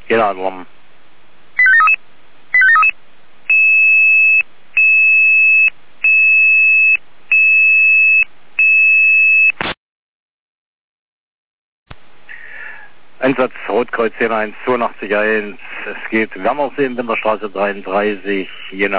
Jena drum. Einsatz Rotkreuz Jena 182 1. Es geht Wermersee in Winterstraße 33, Jena.